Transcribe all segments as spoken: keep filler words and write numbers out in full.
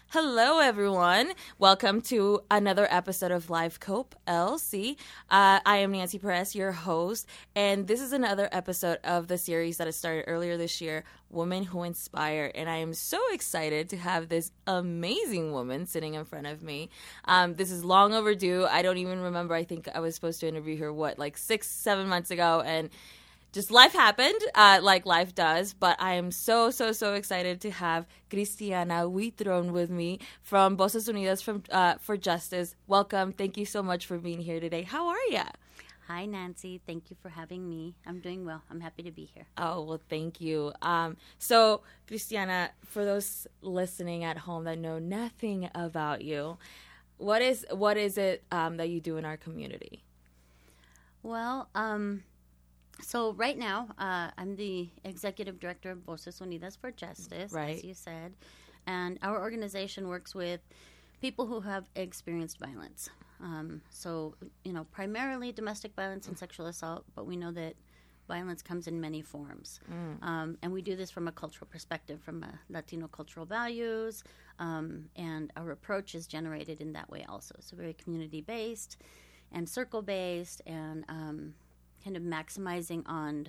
Hello, everyone. Welcome to another episode of Life Cope L C. Uh, I am Nancy Perez, your host, and this is another episode of the series that I started earlier this year, Women Who Inspire. And I am so excited to have this amazing woman sitting in front of me. Um, this is long overdue. I don't even remember. I think I was supposed to interview her, what, like six, seven months ago, and just life happened, uh, like life does, but I am so, so, so excited to have Cristiana Huitron with me from Voces Unidas from, uh, for Justice. Welcome. Thank you so much for being here today. How are you? Hi, Nancy. Thank you for having me. I'm doing well. I'm happy to be here. Oh, well, thank you. Um, so, Cristiana, for those listening at home that know nothing about you, what is what is it um, that you do in our community? Well, um... So right now, uh, I'm the executive director of Voces Unidas for Justice, right. as you said, and our organization works with people who have experienced violence. Um, so, you know, primarily domestic violence and sexual assault, but we know that violence comes in many forms. Mm. Um, and we do this from a cultural perspective, from a Latino cultural values, um, and our approach is generated in that way also. So very community-based and circle-based and um kind of maximizing on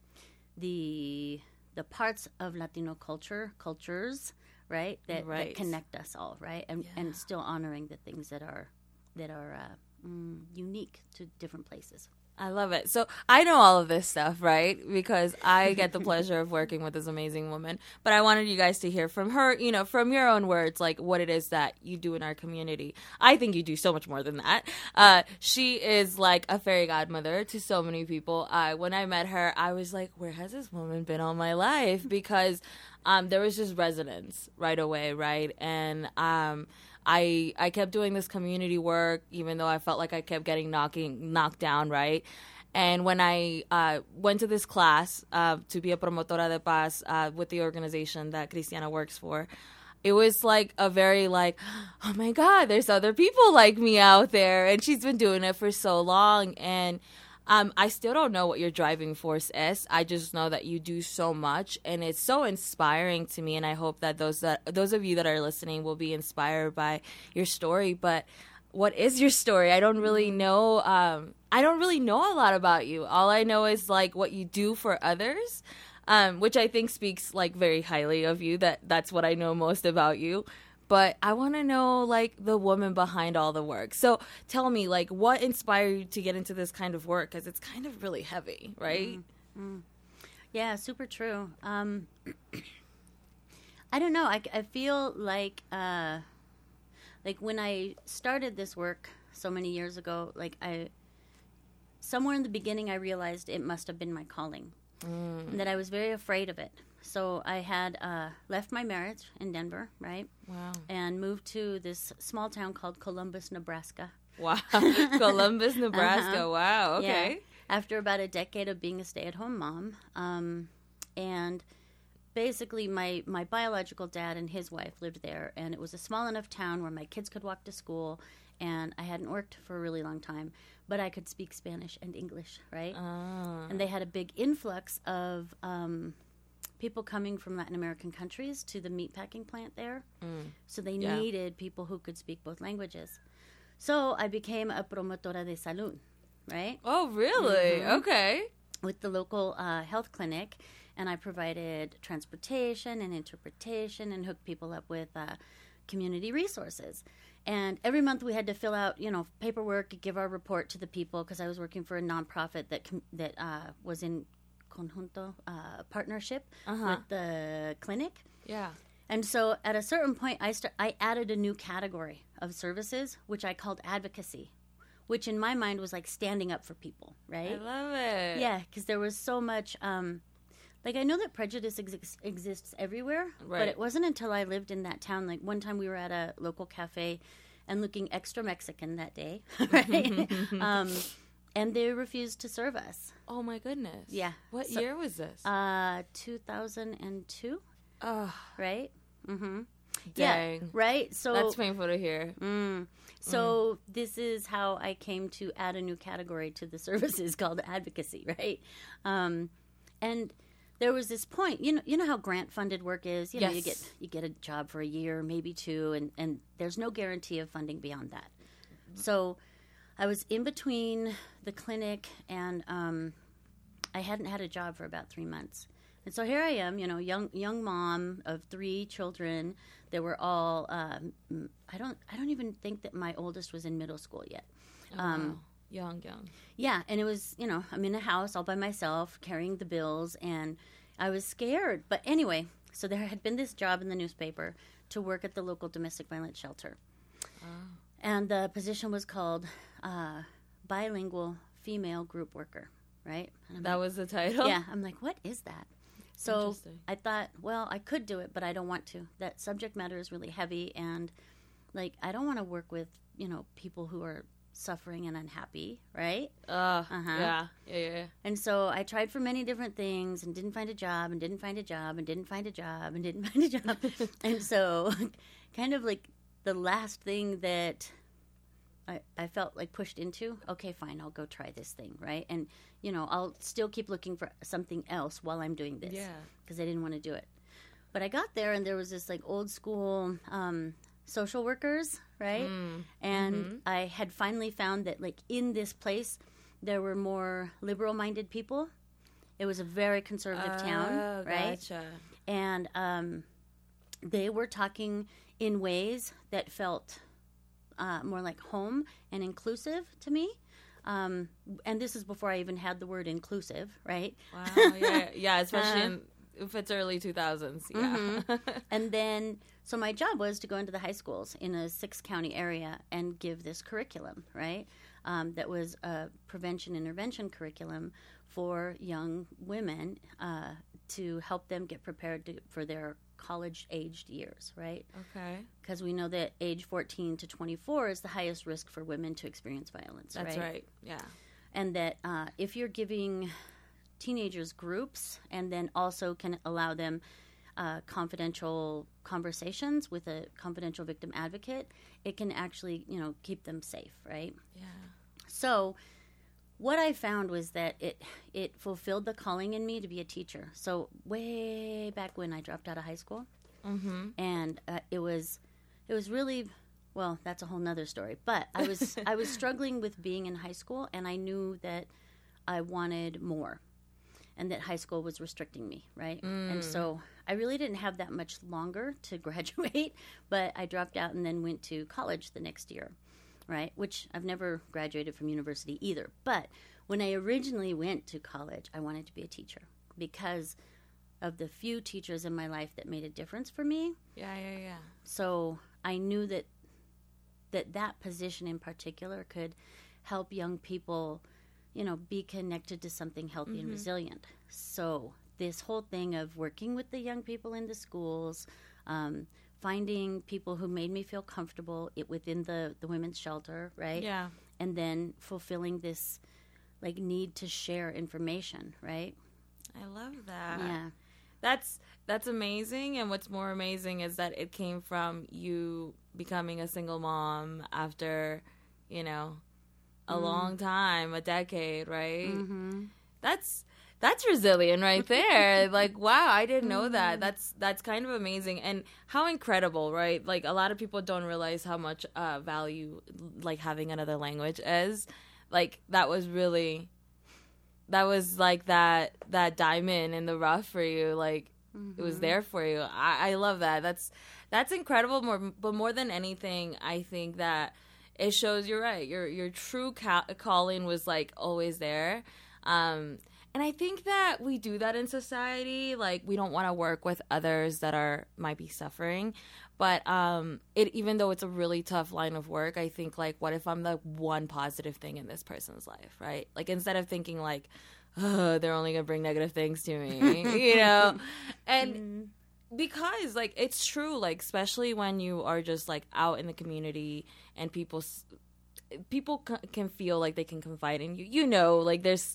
the the parts of Latino culture, cultures, right, that, right. that connect us all, right, and yeah. and still honoring the things that are that are uh, mm, unique to different places. I love it. So I know all of this stuff, right? Because I get the pleasure of working with this amazing woman. But I wanted you guys to hear from her, you know, from your own words, like what it is that you do in our community. I think you do so much more than that. Uh, she is like a fairy godmother to so many people. Uh, when I met her, I was like, where has this woman been all my life? Because um, there was just resonance right away, right? And um I I kept doing this community work, even though I felt like I kept getting knocking knocked down, right? And when I uh, went to this class uh, to be a promotora de paz uh, with the organization that Cristiana works for, it was like a very like, oh my God, there's other people like me out there, and she's been doing it for so long, and Um, I still don't know what your driving force is. I just know that you do so much, and it's so inspiring to me. And I hope that those that those of you that are listening will be inspired by your story. But what is your story? I don't really know. Um, I don't really know a lot about you. All I know is like what you do for others, um, which I think speaks like very highly of you. That that's what I know most about you. But I want to know, like, the woman behind all the work. So tell me, like, what inspired you to get into this kind of work? Because it's kind of really heavy, right? Mm-hmm. Yeah, super true. Um, I don't know. I, I feel like, uh, like, when I started this work so many years ago, like, I, somewhere in the beginning, I realized it must have been my calling. Mm. And that I was very afraid of it. So I had uh, left my marriage in Denver, right? Wow. And moved to this small town called Columbus, Nebraska. Wow. Columbus, Nebraska. Uh-huh. Wow. Okay. Yeah. After about a decade of being a stay-at-home mom. Um, and basically my, my biological dad and his wife lived there. And it was a small enough town where my kids could walk to school. And I hadn't worked for a really long time. But I could speak Spanish and English, right? Oh. And they had a big influx of Um, people coming from Latin American countries to the meatpacking plant there. Mm. So they yeah. needed people who could speak both languages. So I became a promotora de salud, right? Oh, really? Mm-hmm. Okay. With the local uh, health clinic. And I provided transportation and interpretation and hooked people up with uh, community resources. And every month we had to fill out, you know, paperwork, give our report to the people because I was working for a nonprofit that com- that uh, was in conjunto uh, partnership uh-huh. with the clinic. Yeah. And so at a certain point, I st- I added a new category of services, which I called advocacy, which in my mind was like standing up for people, right? I love it. Yeah, because there was so much, um, like I know that prejudice ex- exists everywhere, right. but it wasn't until I lived in that town. Like one time we were at a local cafe and looking extra Mexican that day, right? um And they refused to serve us. Oh, my goodness. Yeah. What so, year was this? Uh, two thousand two. Oh. Right? Mm-hmm. Dang. Yeah, right? So that's painful to hear. Mm, so mm. this is how I came to add a new category to the services called advocacy, right? Um, and there was this point, you know, you know how grant funded work is. You know, Yes. you get you get a job for a year, maybe two, and and there's no guarantee of funding beyond that. So, I was in between the clinic, and um, I hadn't had a job for about three months. And so here I am, you know, young young mom of three children. They were all um, I don't I don't even think that my oldest was in middle school yet. Oh, Um, wow. Young, young. Yeah, and it was, you know, I'm in a house all by myself carrying the bills, and I was scared. But anyway, so there had been this job in the newspaper to work at the local domestic violence shelter. Oh. And the position was called uh, bilingual female group worker, right? And I'm That like, was the title? yeah, I'm like, what is that? So Interesting. I thought, well, I could do it, but I don't want to. That subject matter is really heavy, and like I don't want to work with, you know, people who are suffering and unhappy, right? Uh, Uh-huh. yeah. Yeah, yeah, yeah. And so I tried for many different things and didn't find a job and didn't find a job and didn't find a job and didn't find a job. And so kind of like the last thing that I, I felt like pushed into, okay, fine, I'll go try this thing, right? And, you know, I'll still keep looking for something else while I'm doing this. Yeah. Because I didn't want to do it. But I got there and there was this like old school um, social workers, right? Mm. And Mhm. I had finally found that like in this place there were more liberal-minded people. It was a very conservative town, Oh, right? Gotcha. And um, they were talking in ways that felt uh, more like home and inclusive to me. Um, and this is before I even had the word inclusive, right? Wow. Yeah, yeah. Especially Uh-huh. in, if it's early two thousands. Yeah. And then, so my job was to go into the high schools in a six county area and give this curriculum, right? Um, that was a prevention intervention curriculum for young women uh, to help them get prepared to, for their college-aged years, right? Okay. Because we know that age fourteen to twenty-four is the highest risk for women to experience violence, That's right? right. Yeah. And that uh, if you're giving teenagers groups and then also can allow them uh, confidential conversations with a confidential victim advocate, it can actually, you know, keep them safe, right? Yeah. So what I found was that it it fulfilled the calling in me to be a teacher. So way back when I dropped out of high school, Mm-hmm. and uh, it was it was really, well, that's a whole nother story. But I was I was struggling with being in high school, and I knew that I wanted more, and that high school was restricting me, right? Mm. And so I really didn't have that much longer to graduate, but I dropped out and then went to college the next year, right? Which I've never graduated from university either. But when I originally went to college, I wanted to be a teacher because of the few teachers in my life that made a difference for me. Yeah, yeah, yeah. So I knew that that that position in particular could help young people, you know, be connected to something healthy and resilient. So this whole thing of working with the young people in the schools, um, finding people who made me feel comfortable it, within the, the women's shelter, right? Yeah. And then fulfilling this, like, need to share information, right? I love that. Yeah. That's that's amazing, and what's more amazing is that it came from you becoming a single mom after, you know, a Mm. long time, a decade, right? Mm-hmm. That's that's resilient right there. Like, wow, I didn't know that. Mm. That's that's kind of amazing, and how incredible, right? Like, a lot of people don't realize how much uh, value like having another language is. Like, that was really that was like that that diamond in the rough for you. Like, it was there for you. I, I love that. That's that's incredible. More, but more than anything, I think that it shows you're right. Your your true ca- calling was like always there. Um, and I think that we do that in society. Like, we don't want to work with others that are might be suffering. But um, it even though it's a really tough line of work, I think, like, what if I'm the one positive thing in this person's life, right? Like, instead of thinking like, oh, they're only gonna bring negative things to me, you know, and. Mm-hmm. Because, like, it's true, like, especially when you are just, like, out in the community and people s- people c- can feel like they can confide in you. You know, like, there's,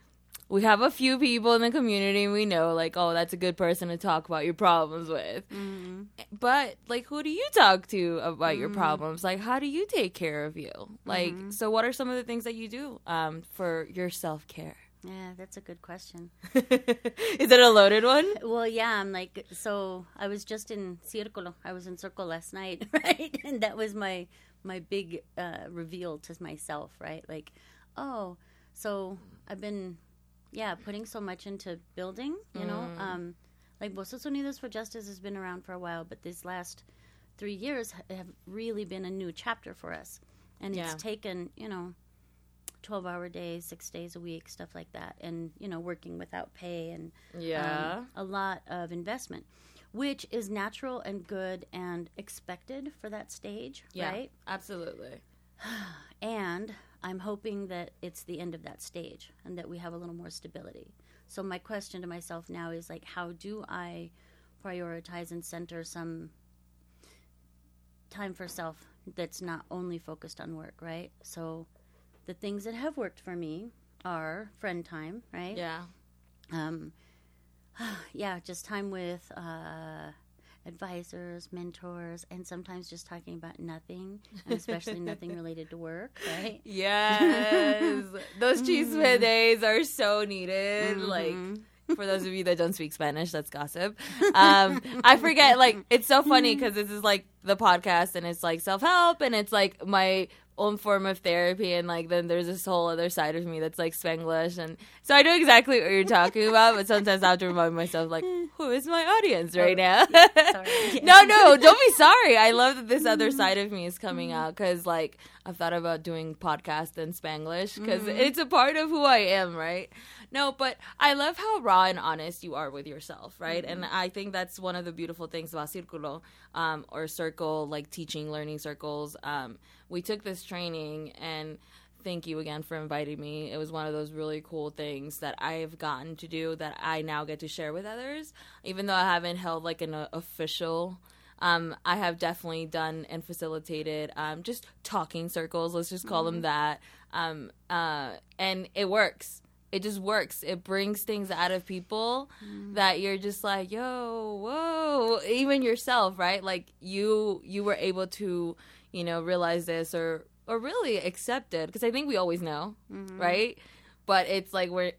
we have a few people in the community and we know, like, oh, that's a good person to talk about your problems with. Mm-hmm. But, like, who do you talk to about your Mhm. problems? Like, how do you take care of you? Like, Mhm. so what are some of the things that you do um, for your self-care? Yeah, that's a good question. Is it a loaded one? Well, yeah, I'm like, so I was just in Círculo. I was in Circle last night, right? And that was my my big uh, reveal to myself, right? Like, oh, so I've been, yeah, putting so much into building, you know? Mm. Um, like, Voces Unidas for Justice has been around for a while, but these last three years have really been a new chapter for us. And it's Yeah. taken, you know, twelve-hour days, six days a week, stuff like that, and, you know, working without pay and Yeah. um, a lot of investment, which is natural and good and expected for that stage, Yeah. right? Absolutely. And I'm hoping that it's the end of that stage and that we have a little more stability. So my question to myself now is, like, how do I prioritize and center some time for self that's not only focused on work, right? So the things that have worked for me are friend time, right? Yeah. Um, yeah, just time with uh, advisors, mentors, and sometimes just talking about nothing, and especially nothing related to work, right? Yes. Those chisme days are so needed. Mm-hmm. Like, for those of you that don't speak Spanish, that's gossip. Um, I forget, like, it's so funny because this is, like, the podcast, and it's, like, self-help, and it's, like, my own form of therapy, and, like, then there's this whole other side of me that's, like, Spanglish, and so I know exactly what you're talking about, but sometimes I have to remind myself, like, who is my audience right Oh, now? yeah, sorry. No, no, don't be sorry. I love that this other side of me is coming out because, like, I've thought about doing podcast in Spanglish because Mm-hmm. it's a part of who I am, right? No, but I love how raw and honest you are with yourself, right? Mm-hmm. And I think that's one of the beautiful things about Círculo, um, or circle, like teaching, learning circles. Um, we took this training, and thank you again for inviting me. It was one of those really cool things that I've gotten to do that I now get to share with others, even though I haven't held like an uh, official. Um, I have definitely done and facilitated um, just talking circles. Let's just call them that. Um, uh, and it works. It just works. It brings things out of people that you're just like, yo, whoa, even yourself, right? Like you, you were able to, you know, realize this or, or really accept it. Because I think we always know, right? But it's like we're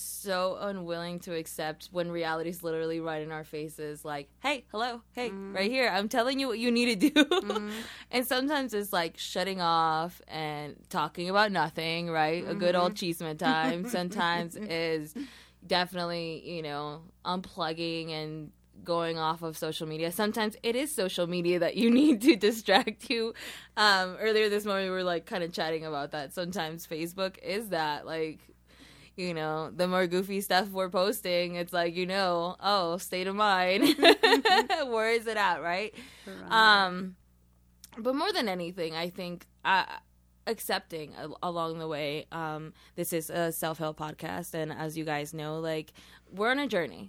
so unwilling to accept when reality is literally right in our faces. Like, hey, hello, hey, right here. I'm telling you what you need to do. And sometimes it's like shutting off and talking about nothing, right? A good old chisme time. Sometimes is definitely, you know, unplugging and going off of social media. Sometimes it is social media that you need to distract you. Um, earlier this morning, we were like kind of chatting about that. Sometimes Facebook is that, like, you know, the more goofy stuff we're posting, it's like, you know, oh, state of mind. Where is it at, right? Um, but more than anything, I think uh, accepting a- along the way. Um, this is a self-help podcast, and as you guys know, like, we're on a journey,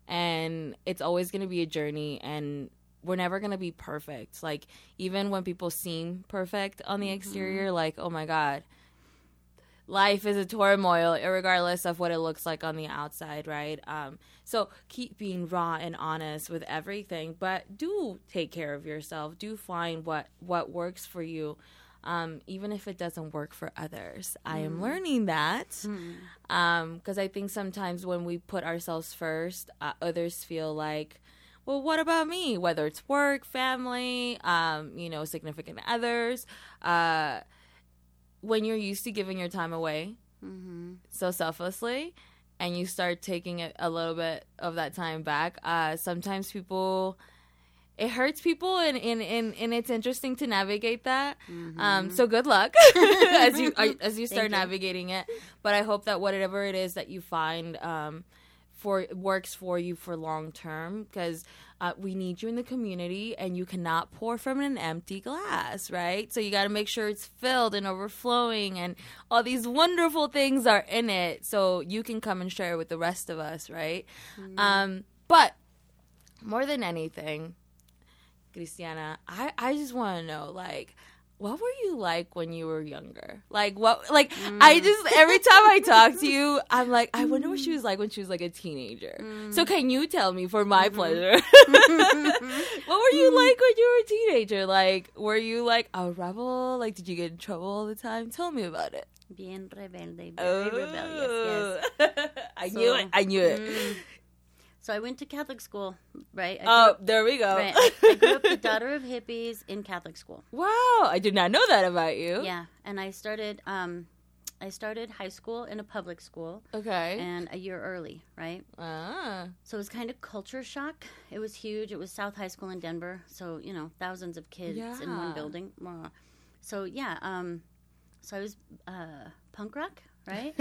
and it's always going to be a journey, and we're never going to be perfect. Like, even when people seem perfect on the exterior, like, oh my God, life is a turmoil, regardless of what it looks like on the outside, right? Um, so keep being raw and honest with everything, but do take care of yourself. Do find what, what works for you, um, even if it doesn't work for others. Mm. I am learning that because mm. um, I think sometimes when we put ourselves first, uh, others feel like, well, what about me? Whether it's work, family, um, you know, significant others, uh, when you're used to giving your time away mm-hmm. so selflessly and you start taking it a little bit of that time back, uh, sometimes people, it hurts people and, and, and, and it's interesting to navigate that. Mm-hmm. Um, so good luck as you as you start navigating it. But I hope that whatever it is that you find um, for works for you for long term, because uh, we need you in the community and you cannot pour from an empty glass, right? So you got to make sure it's filled and overflowing and all these wonderful things are in it so you can come and share with the rest of us, right? Mm-hmm. Um, but more than anything, Cristiana, I, I just want to know, like, what were you like when you were younger? Like, what, like, mm. I just, every time I talk to you, I'm like, I wonder what she was like when she was like a teenager. Mm. So can you tell me for my mm-hmm. pleasure? What were you like when you were a teenager? Like, were you like a rebel? Like, did you get in trouble all the time? Tell me about it. Bien rebelde, very oh. rebellious, yes. I so, knew it. I knew it. Mm. So I went to Catholic school, right? I oh, up, there we go. Right. I, I grew up the daughter of hippies in Catholic school. Wow, I did not know that about you. Yeah, and I started, um, I started high school in a public school. Okay. And a year early, right? Ah. So it was kind of culture shock. It was huge. It was South High School in Denver, so you know, thousands of kids yeah. in one building. So yeah, um, so I was uh, punk rock. Right?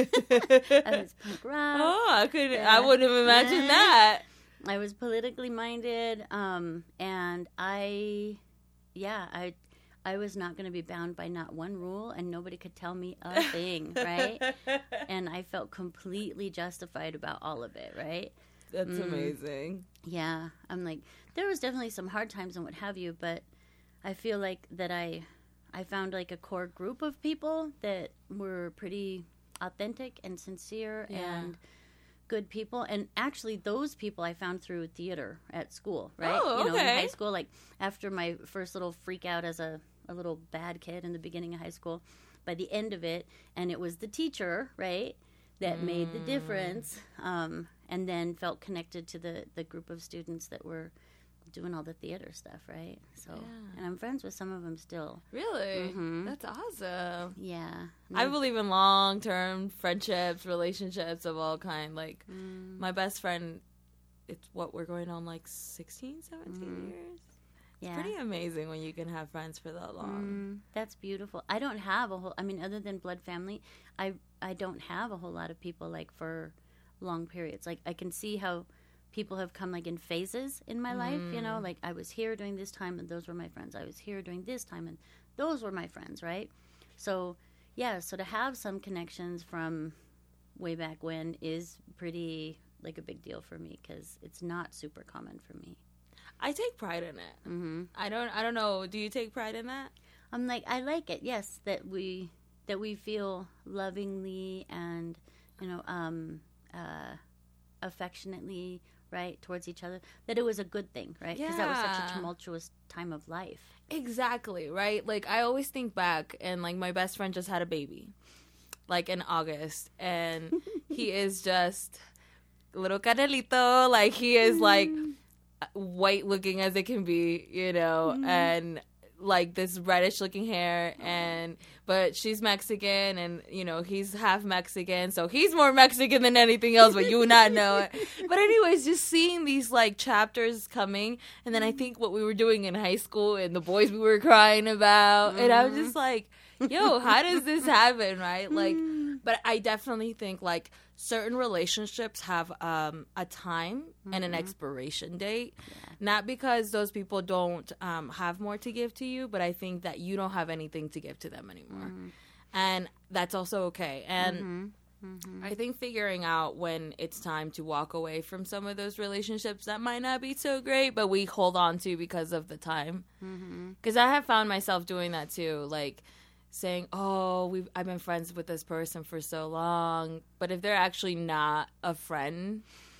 I was punk rock. Oh, I could. Yeah. I wouldn't have imagined that. I was politically minded, um, and I, yeah, I, I was not going to be bound by not one rule, and nobody could tell me a thing, right? And I felt completely justified about all of it, right? That's mm. amazing. Yeah, I'm like, there was definitely some hard times and what have you, but I feel like that I, I found like a core group of people that were pretty authentic and sincere yeah. and good people, and actually those people I found through theater at school, right? Oh, okay. You know, in high school, like after my first little freak out as a, a little bad kid in the beginning of high school, by the end of it, and it was the teacher, right, that mm. made the difference, um, and then felt connected to the, the group of students that were doing all the theater stuff, right? So, yeah. And I'm friends with some of them still. Really? Mm-hmm. That's awesome. Yeah. I believe in long-term friendships, relationships of all kind. Like, mm. my best friend, it's what, we're going on like sixteen, seventeen mm. years? It's yeah. pretty amazing when you can have friends for that long. Mm, that's beautiful. I don't have a whole, I mean, other than blood family, I, I don't have a whole lot of people like for long periods. Like, I can see how people have come like in phases in my mm. life, you know, like I was here during this time and those were my friends. I was here during this time and those were my friends, right? So, yeah, so to have some connections from way back when is pretty like a big deal for me because it's not super common for me. I take pride in it. Mm-hmm. I don't I don't know, do you take pride in that? I'm like, I like it, yes, that we that we feel lovingly and, you know, um, uh, affectionately, right, towards each other, that it was a good thing, right? Because yeah. that was such a tumultuous time of life. Exactly, right? Like, I always think back, and, like, my best friend just had a baby, like, in August, and he is just little Canelito, like, he is, like, white-looking as it can be, you know, mm. and like this reddish looking hair, and but she's Mexican, and you know he's half Mexican, so he's more Mexican than anything else, but you would not know it. But anyways, just seeing these like chapters coming, and then I think what we were doing in high school and the boys we were crying about, mm-hmm. and I was just like, yo, how does this happen, right? Like, but I definitely think like certain relationships have um, a time mm-hmm. and an expiration date. Yeah. Not because those people don't um, have more to give to you, but I think that you don't have anything to give to them anymore. Mm-hmm. And that's also okay. And mm-hmm. Mm-hmm. I think figuring out when it's time to walk away from some of those relationships that might not be so great, but we hold on to because of the time. Because mm-hmm. I have found myself doing that too. Like, saying, oh, we've, I've been friends with this person for so long, but if they're actually not a friend,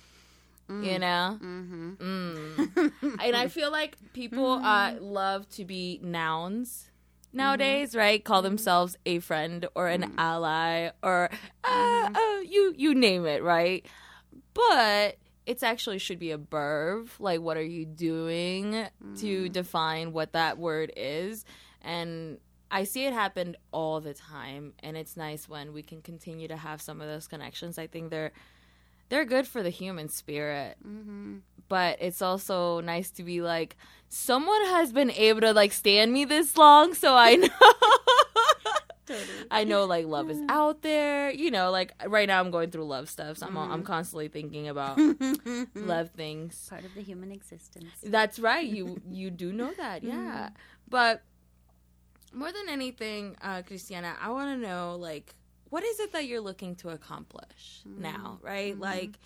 mm. you know? Mm-hmm. Mm. And I feel like people mm-hmm. uh, love to be nouns nowadays, mm-hmm. right? Call themselves a friend or an mm-hmm. ally or uh, mm-hmm. uh, you, you name it, right? But it's actually should be a verb. Like, what are you doing mm-hmm. to define what that word is? And I see it happen all the time, and it's nice when we can continue to have some of those connections. I think they're they're good for the human spirit, mm-hmm. but it's also nice to be like, someone has been able to like stand me this long, so I know, totally. I know like love is out there. You know, like right now I'm going through love stuff, so I'm mm-hmm. I'm constantly thinking about love things. Part of the human existence. That's right. You you do know that, yeah, mm-hmm. but. More than anything, uh, Cristiana, I want to know, like, what is it that you're looking to accomplish mm-hmm. now, right? Mm-hmm. Like,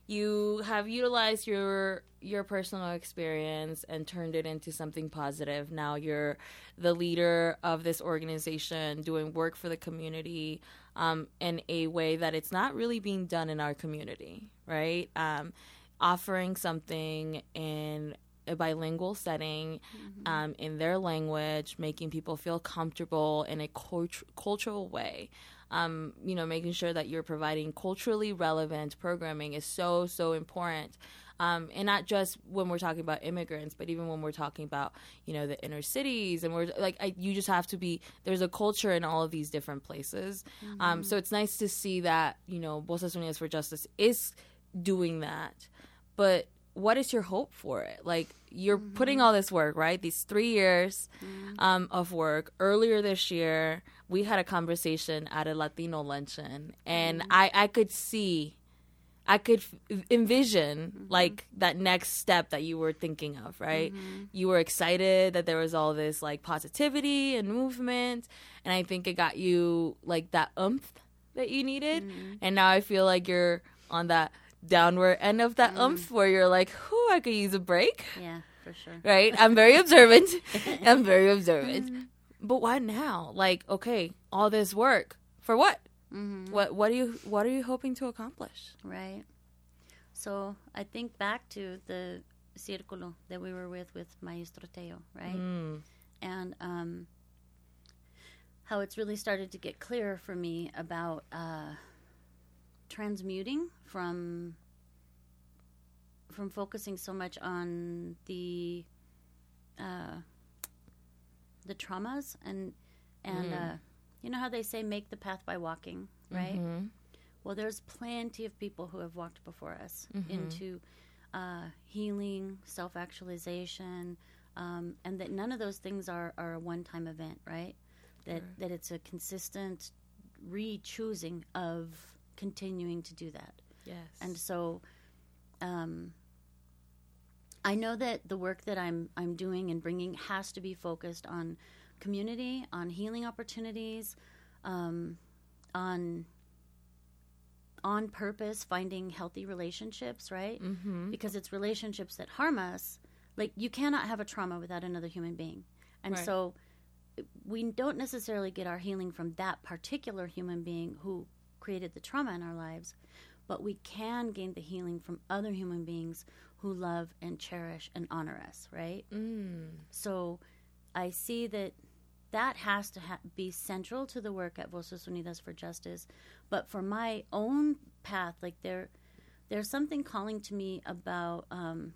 you have utilized your your personal experience and turned it into something positive. Now you're the leader of this organization doing work for the community um, in a way that it's not really being done in our community, right? Um, offering something in a bilingual setting, mm-hmm. um, in their language, making people feel comfortable in a cult- cultural way. Um, you know, making sure that you're providing culturally relevant programming is so, so important. Um, and not just when we're talking about immigrants, but even when we're talking about, you know, the inner cities. And we're like, I, you just have to be, there's a culture in all of these different places. Mm-hmm. Um, so it's nice to see that, you know, Voces Unidas for Justice is doing that. But what is your hope for it? Like, you're mm-hmm. putting all this work, right? These three years mm-hmm. um, of work. Earlier this year, we had a conversation at a Latino luncheon, and mm-hmm. I, I could see, I could f- envision, mm-hmm. like, that next step that you were thinking of, right? Mm-hmm. You were excited that there was all this, like, positivity and movement, and I think it got you, like, that oomph that you needed. Mm-hmm. And now I feel like you're on that downward end of that mm. oomph where you're like, whew, I could use a break. Yeah, for sure. Right? I'm very observant. I'm very observant. Mm. But why now? Like, okay, all this work for what? Mm-hmm. What what are you what are you hoping to accomplish? Right. So I think back to the círculo that we were with with Maestro Teo, right? Mm. And um, how it's really started to get clear for me about uh, transmuting from from focusing so much on the uh, the traumas and and mm. uh, you know how they say make the path by walking, right? Mm-hmm. Well, there's plenty of people who have walked before us mm-hmm. into uh, healing, self-actualization, um, and that none of those things are, are a one-time event, right? That sure. that it's a consistent re-choosing of continuing to do that. Yes. And so um, I know that the work that I'm I'm doing and bringing has to be focused on community, on healing opportunities, um, on on purpose, finding healthy relationships, right? Mm-hmm. Because it's relationships that harm us. Like, you cannot have a trauma without another human being. And right. so we don't necessarily get our healing from that particular human being who created the trauma in our lives, but we can gain the healing from other human beings who love and cherish and honor us, right? Mm. So I see that that has to ha- be central to the work at Voces Unidas for Justice. But for my own path, like there, there's something calling to me about um,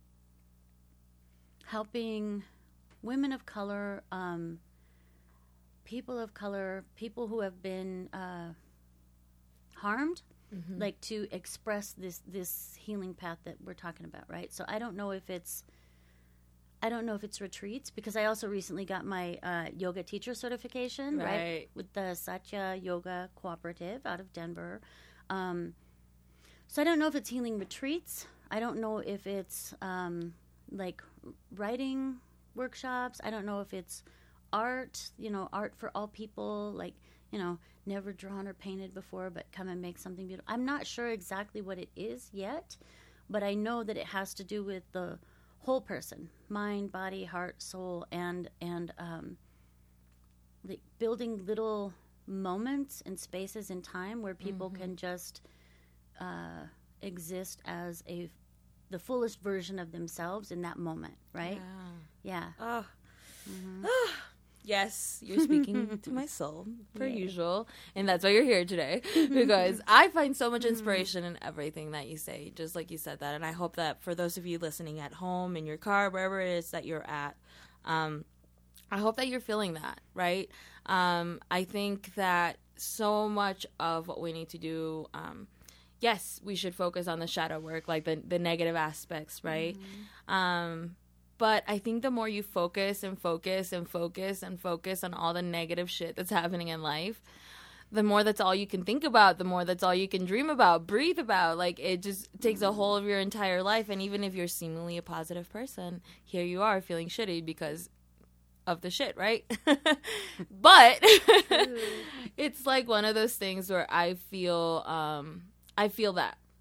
helping women of color, um, people of color, people who have been uh, harmed, mm-hmm. like to express this this healing path that we're talking about, right? So I don't know if it's I don't know if it's retreats, because I also recently got my uh, yoga teacher certification, right. right, with the Satya Yoga Cooperative out of Denver. Um, so I don't know if it's healing retreats. I don't know if it's um, like writing workshops. I don't know if it's art, you know, art for all people, like, you know, never drawn or painted before, but come and make something beautiful. I'm not sure exactly what it is yet, but I know that it has to do with the whole person, mind, body, heart, soul, and and um, like building little moments and spaces in time where people mm-hmm. can just uh, exist as a the fullest version of themselves in that moment, right? Yeah. yeah. Oh. Mm-hmm. Yes, you're speaking to my soul, per yeah. usual, and that's why you're here today, because I find so much inspiration in everything that you say, just like you said that, and I hope that for those of you listening at home, in your car, wherever it is that you're at, um, I hope that you're feeling that, right? Um, I think that so much of what we need to do, um, yes, we should focus on the shadow work, like the, the negative aspects, right? Mm-hmm. Um But I think the more you focus and focus and focus and focus on all the negative shit that's happening in life, the more that's all you can think about, the more that's all you can dream about, breathe about. Like, it just takes a whole of your entire life. And even if you're seemingly a positive person, here you are feeling shitty because of the shit, right? But it's like one of those things where I feel, um, I feel that.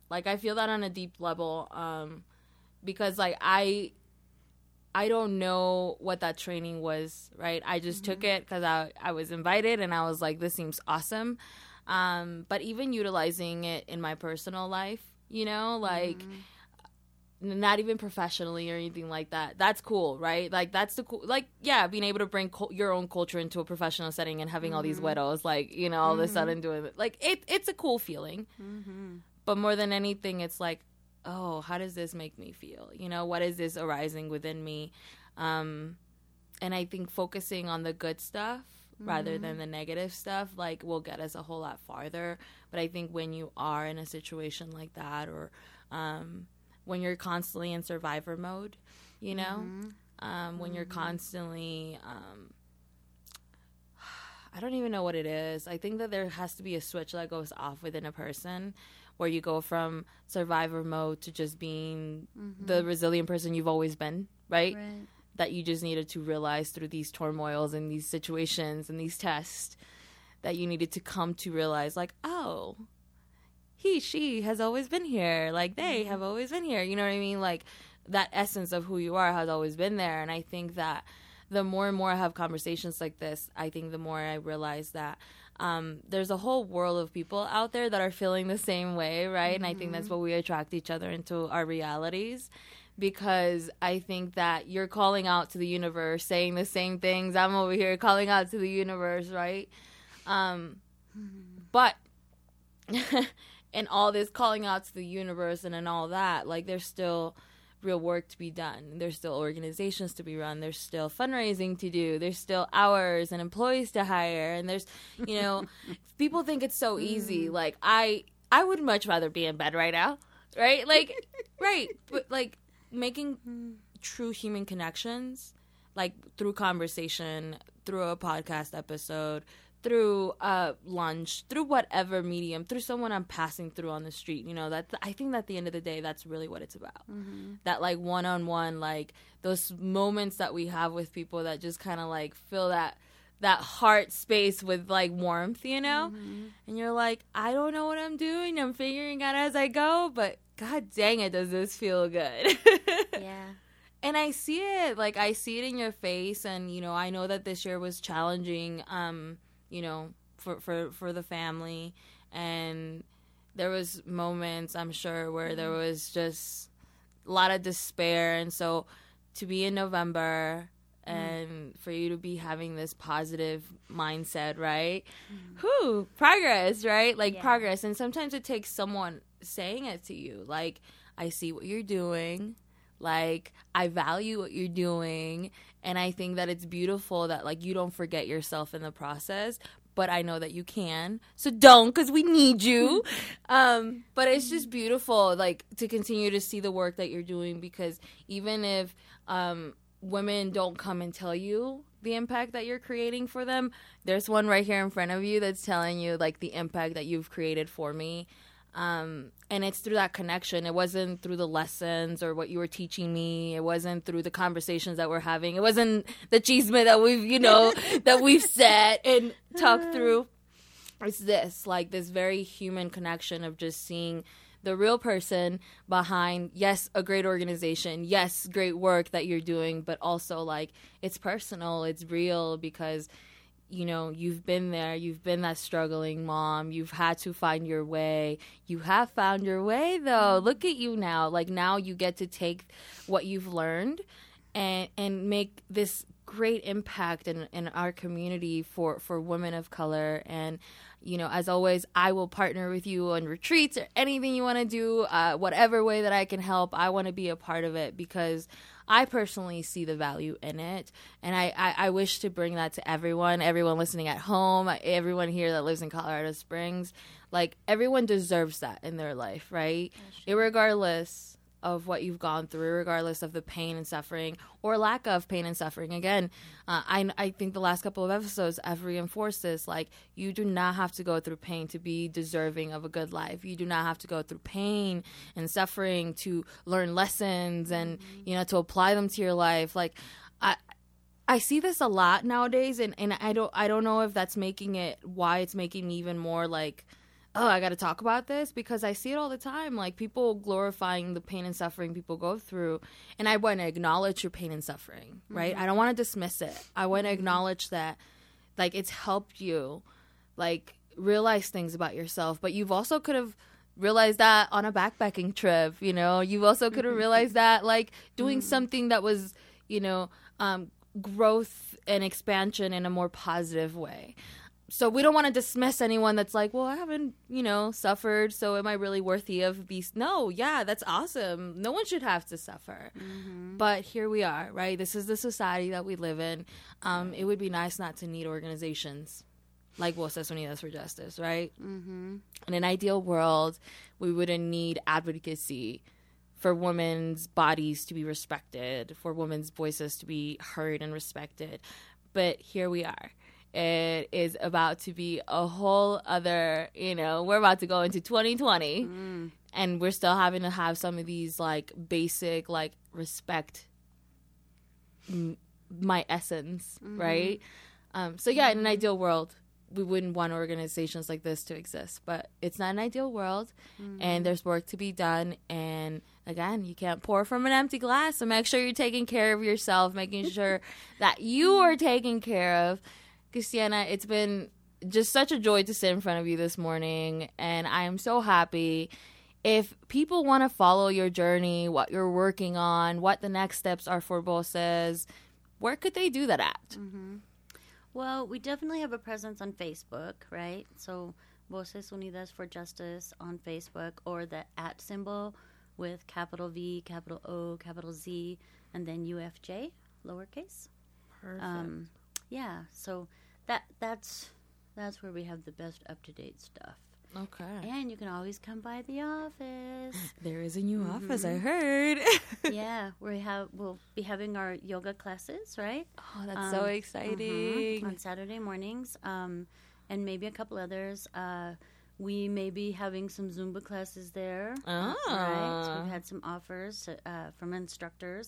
Like, I feel that on a deep level, um, because, like, I I don't know what that training was, right? I just mm-hmm. took it because I, I was invited, and I was like, this seems awesome. Um, but even utilizing it in my personal life, you know, like, mm-hmm. not even professionally or anything like that. That's cool, right? Like, that's the cool, like, yeah, being able to bring co- your own culture into a professional setting and having mm-hmm. all these widows, like, you know, all mm-hmm. of a sudden doing it. Like, it, it's a cool feeling. Mm-hmm. But more than anything, it's like, oh, how does this make me feel? You know, what is this arising within me? Um, and I think focusing on the good stuff mm-hmm. rather than the negative stuff, like, will get us a whole lot farther. But I think when you are in a situation like that, or um, when you're constantly in survivor mode, you know, mm-hmm. um, when mm-hmm. you're constantly, um, I don't even know what it is. I think that there has to be a switch that goes off within a person, where you go from survivor mode to just being mm-hmm. the resilient person you've always been, right? right? That you just needed to realize through these turmoils and these situations and these tests that you needed to come to realize, like, oh, he, she has always been here. Like, they mm-hmm. have always been here. You know what I mean? Like, that essence of who you are has always been there. And I think that the more and more I have conversations like this, I think the more I realize that Um, there's a whole world of people out there that are feeling the same way, right? Mm-hmm. And I think that's what we attract each other into our realities, because I think that you're calling out to the universe, saying the same things. I'm over here calling out to the universe, right? Um, mm-hmm. But in all this calling out to the universe and in all that, like, there's still real work to be done. There's still organizations to be run. There's still fundraising to do. There's still hours and employees to hire. And there's, you know, people think it's so easy. Like, I, I would much rather be in bed right now, right? Like, right. But, like, making true human connections, like, through conversation, through a podcast episode, through uh, lunch, through whatever medium, through someone I'm passing through on the street, you know, that I think that at the end of the day, that's really what it's about. Mm-hmm. That, like, one-on-one, like, those moments that we have with people that just kind of, like, fill that that heart space with, like, warmth, you know? Mm-hmm. And you're like, I don't know what I'm doing. I'm figuring out as I go, but God dang it, does this feel good. Yeah. And I see it. Like, I see it in your face. And, you know, I know that this year was challenging, um, you know, for, for, for the family. And there was moments, I'm sure, where mm-hmm. there was just a lot of despair. And so to be in November mm-hmm. and for you to be having this positive mindset, right? Mm-hmm. Whew, progress, right? Like, yeah. progress. And sometimes it takes someone saying it to you. Like, I see what you're doing. Like, I value what you're doing. And I think that it's beautiful that, like, you don't forget yourself in the process. But I know that you can. So don't, because we need you. um, but it's just beautiful, like, to continue to see the work that you're doing. Because even if um, women don't come and tell you the impact that you're creating for them, there's one right here in front of you that's telling you, like, the impact that you've created for me. Um, and it's through that connection. It wasn't through the lessons or what you were teaching me. It wasn't through the conversations that we're having. It wasn't the chisme that we've, you know, that we've sat and talked through. It's this, like, this very human connection of just seeing the real person behind, yes, a great organization, yes, great work that you're doing, but also, like, it's personal, it's real, because you know, you've been there. You've been that struggling mom. You've had to find your way. You have found your way, though. Look at you now. Like, now you get to take what you've learned and and make this great impact in, in our community for, for women of color. And, you know, as always, I will partner with you on retreats or anything you want to do, uh, whatever way that I can help. I want to be a part of it because I personally see the value in it, and I, I, I wish to bring that to everyone, everyone listening at home, everyone here that lives in Colorado Springs. Like, everyone deserves that in their life, right? Irregardless of what you've gone through, regardless of the pain and suffering or lack of pain and suffering. Again, uh, I, I think the last couple of episodes have reinforced this. Like, you do not have to go through pain to be deserving of a good life. You do not have to go through pain and suffering to learn lessons and, mm-hmm. you know, to apply them to your life. Like, I I see this a lot nowadays, and, and I don't I don't know if that's making it, why it's making me even more, like, oh, I got to talk about this because I see it all the time. Like people glorifying the pain and suffering people go through. And I want to acknowledge your pain and suffering, right? Mm-hmm. I don't want to dismiss it. I want to acknowledge that, like, it's helped you, like, realize things about yourself. But you've also could have realized that on a backpacking trip, you know? You also could have realized that, like, doing mm-hmm. something that was, you know, um, growth and expansion in a more positive way. So we don't want to dismiss anyone that's like, well, I haven't, you know, suffered, so am I really worthy of these? No, yeah, that's awesome. No one should have to suffer. Mm-hmm. But here we are, right? This is the society that we live in. Um, it would be nice not to need organizations like Voces Unidas for Justice, right? Mm-hmm. In an ideal world, we wouldn't need advocacy for women's bodies to be respected, for women's voices to be heard and respected. But here we are. It is about to be a whole other, you know, we're about to go into twenty twenty mm. and we're still having to have some of these like basic, like respect m- my essence, mm-hmm. right? Um, so yeah, mm-hmm. in an ideal world, we wouldn't want organizations like this to exist, but it's not an ideal world mm-hmm. and there's work to be done. And again, you can't pour from an empty glass. So make sure you're taking care of yourself, making sure that you are taken care of. Cristiana, it's been just such a joy to sit in front of you this morning, and I am so happy. If people want to follow your journey, what you're working on, what the next steps are for Voces, where could they do that at? Mm-hmm. Well, we definitely have a presence on Facebook, right? So Voces Unidas for Justice on Facebook, or the at symbol with capital V, capital O, capital Z, and then U F J, lowercase. Perfect. Um, yeah, so that that's that's where we have the best up-to-date stuff. Okay. And you can always come by the office. There is a new mm-hmm. office, I heard. Yeah, we have we'll be having our yoga classes, right? Oh, that's um, so exciting. Mm-hmm, on Saturday mornings, um, and maybe a couple others. Uh, we may be having some Zumba classes there. Oh. Right? So we've had some offers uh, from instructors.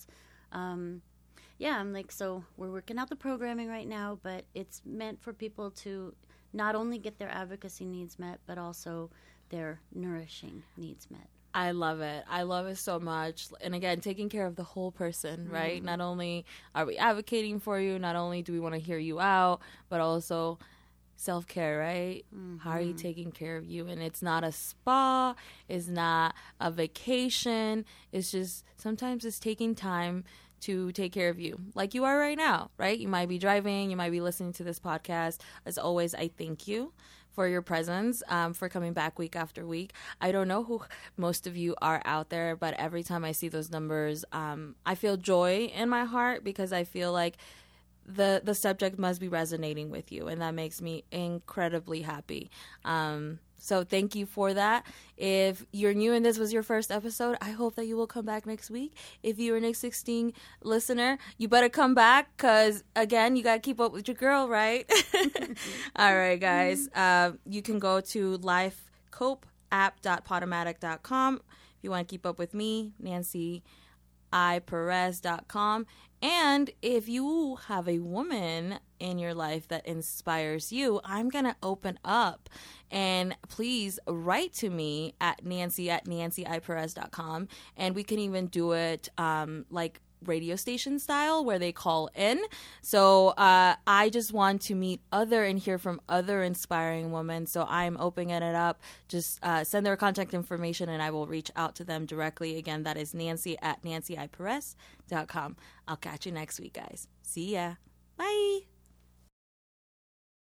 Um Yeah, I'm like, so we're working out the programming right now, but it's meant for people to not only get their advocacy needs met, but also their nourishing needs met. I love it. I love it so much. And again, taking care of the whole person, mm-hmm. right? Not only are we advocating for you, not only do we want to hear you out, but also self-care, right? Mm-hmm. How are you taking care of you? And it's not a spa. It's not a vacation. It's just sometimes it's taking time to take care of you like you are right now, right? You might be driving, you might be listening to this podcast. As always, I thank you for your presence, um, for coming back week after week. I don't know who most of you are out there, but every time I see those numbers, um, I feel joy in my heart because I feel like the the subject must be resonating with you, and that makes me incredibly happy. Um, so thank you for that. If you're new and this was your first episode, I hope that you will come back next week. If you're an X sixteen listener, you better come back because, again, you got to keep up with your girl, right? All right, guys. Uh, you can go to life cope app dot podomatic dot com if you want to keep up with me, Nancy I Perez dot com. And if you have a woman in your life that inspires you, I'm going to open up. And please write to me at Nancy at Nancy I Perez dot com. And we can even do it um, like radio station style where they call in. So uh, I just want to meet other and hear from other inspiring women. So I'm opening it up. Just uh, send their contact information and I will reach out to them directly. Again, that is Nancy at Nancy I Perez dot com. I'll catch you next week, guys. See ya. Bye.